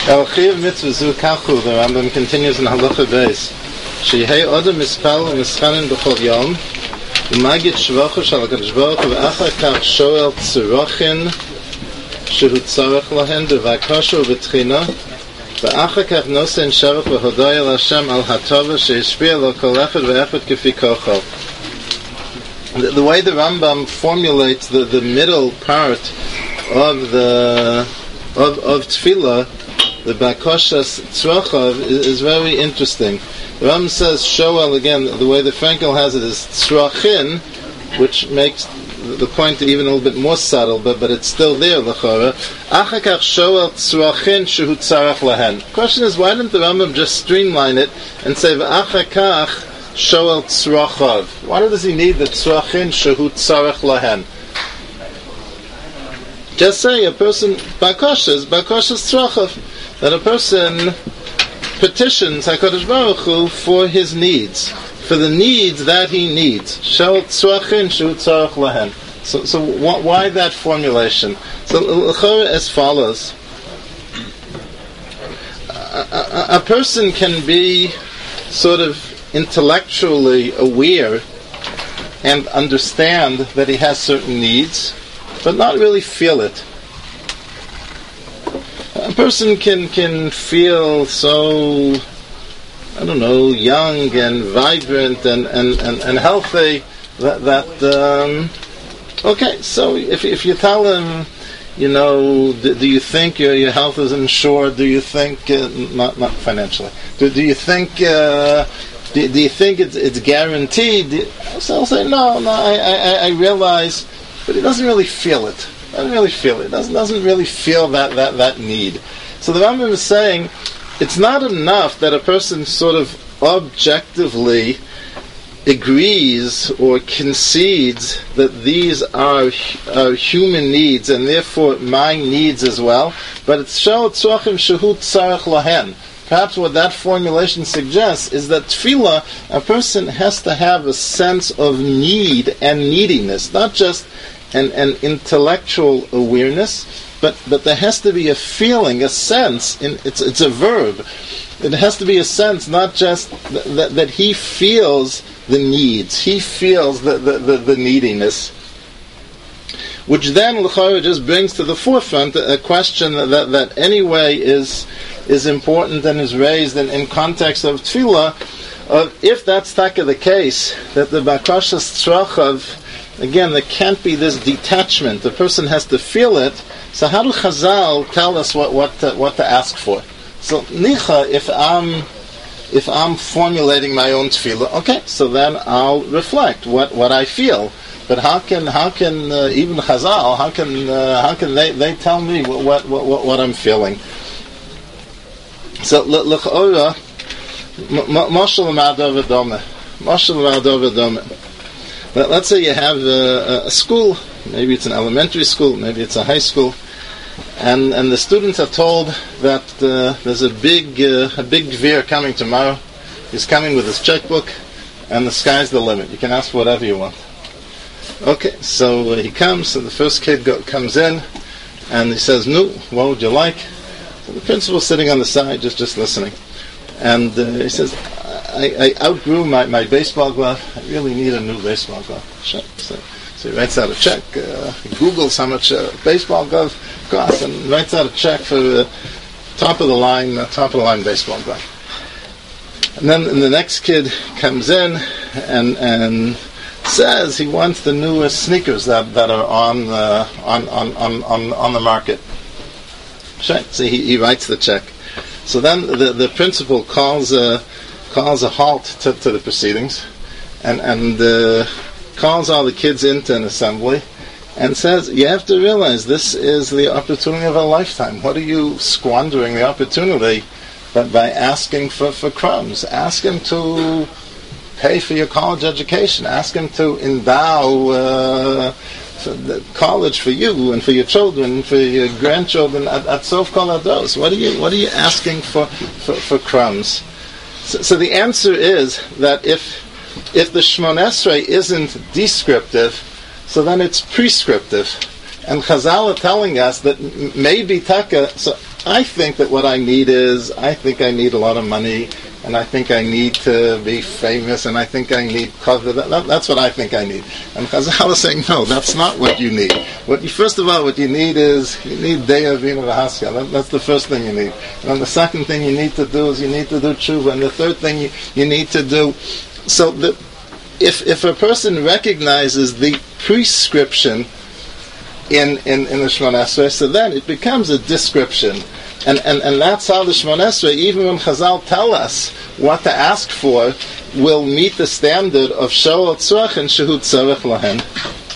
El Chiyav Mitzvah Zu Kachu, the Rambam continues in Halacha Beis. Shehei Odom Mispal Mischanin B'chol Yom, Umagid Shvochu Shal HaKadosh Baruch Hu V'achar Kach Shoel Tzurochin Shehu Tzarech Lahen B'vakosho V'tchina V'achar Kach Nosen Shavach V'hodai El Hashem Al HaTova She'ishpia Lo Kol Echad V'echad Kefi Kocho. The way the Rambam formulates the middle part of the Tefillah, the Bakoshas Tzrochav, is very interesting. The Rambam says, Shoel, again, the way the Frankel has it is Tzrochin, which makes the point even a little bit more subtle, but it's still there, L'chora. Achakach Shoel Tzrochin Shehu Tzarech Lahen. The question is, why didn't the Rambam just streamline it and say, Achakach Shoel Tzrochav? Why does he need the Tzrochin Shehu Tzarech Lahen? Just say a person, Bakoshas Tzrochav, that a person petitions HaKadosh Baruch Hu for his needs, for the needs that he needs. Shel tzrachin shu tzarech lahen. So why that formulation? So l'chora as follows: a person can be sort of intellectually aware and understand that he has certain needs, but not really feel it. A person can feel so, I don't know, young and vibrant and healthy that okay, so if you tell him, you know, do you think your health is insured? Do you think not financially? Do you think do you think it's guaranteed? So I'll say no. I realize, but he doesn't really feel it. Doesn't really feel it. Doesn't really feel that need. So the Rambam is saying it's not enough that a person sort of objectively agrees or concedes that these are human needs and therefore my needs as well, but it's shel tzrachim shehu tzarech lahen. Perhaps what that formulation suggests is that tefillah, a person has to have a sense of need and neediness, not just an intellectual awareness, but there has to be a feeling, a sense. It's a verb. It has to be a sense, not just that he feels the needs, he feels the neediness, which then l'chara just brings to the forefront a question that anyway is important and is raised in context of tefillah, of if that's the case, that the bakashas tzrachav, again, there can't be this detachment. The person has to feel it. So how do Chazal tell us what to ask for? So nicha, if I'm formulating my own tefillah, okay, so then I'll reflect what I feel. But how can even Chazal, how can they tell me what I'm feeling? So l'chora, mashal ma'adav v'dome. Let's say you have a school, maybe it's an elementary school, maybe it's a high school, and the students are told that there's a big dvir coming tomorrow. He's coming with his checkbook, and the sky's the limit. You can ask whatever you want. Okay, so he comes, and the first kid comes in, and he says, "No, what would you like?" So the principal's sitting on the side, just listening, and he says, I outgrew my baseball glove. I really need a new baseball glove. Sure. So he writes out a check, Googles how much a baseball glove costs, and writes out a check for the top of the line baseball glove. And then the next kid comes in and says he wants the newest sneakers that are on the market. Sure. So he writes the check. So then the principal calls a halt to the proceedings, and calls all the kids into an assembly, and says, "You have to realize this is the opportunity of a lifetime. What are you squandering the opportunity by asking for crumbs? Ask him to pay for your college education. Ask him to endow the college for you and for your children, for your grandchildren at Sof Kol Hados. What are you asking for crumbs?" So the answer is that if the Shmon Esrei isn't descriptive, so then it's prescriptive. And Chazal are telling us that maybe Taka, so I think that what I need is, I think I need a lot of money, and I think I need to be famous, and I think I need cover. That's what I think I need. And Chazal is saying, no, that's not what you need. First of all, what you need is, you need Deya Vina V'Haskell. That's the first thing you need. And then the second thing you need to do is you need to do tshuva. And the third thing you need to do, so that if a person recognizes the prescription in the Shemona Esrei, so then it becomes a description. And that's how the Shemona Esrei, even when Chazal tell us what to ask for, will meet the standard of Shoel Tzorach and Shehu Tzorach Lahen.